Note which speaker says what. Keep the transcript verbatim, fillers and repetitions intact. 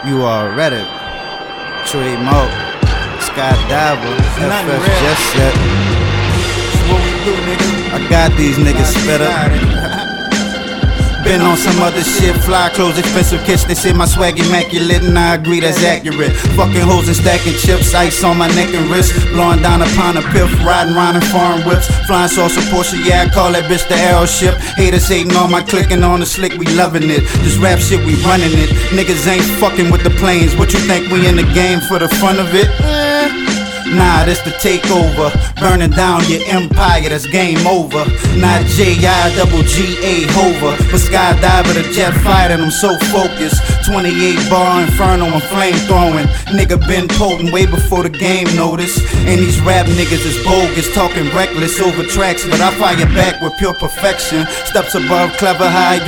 Speaker 1: You already Trey Mo, Skydiver, F F Jet Set.
Speaker 2: What we do, nigga?
Speaker 1: I got these niggas spit up. Been on some other shit, fly clothes, expensive kits. They say my swag immaculate, and I agree that's accurate. Fucking hoes and stacking chips, ice on my neck and wrist. Blowing down upon a piff, riding round in foreign whips. Flying saucer Porsche, yeah, I call that bitch the arrow ship. Haters hating on my clicking on the slick, we loving it. This rap shit, we running it. Niggas ain't fucking with the planes. What you think, we in the game for the fun of it? Eh. Nah, this the takeover. Burning down your empire, that's game over. Not J I double G A Hover, but Skydiver the jet fighter, and I'm so focused. twenty-eight bar inferno and flame throwing. Nigga been potent way before the game noticed. And these rap niggas is bogus, talking reckless over tracks, but I fire back with pure perfection. Steps above clever high.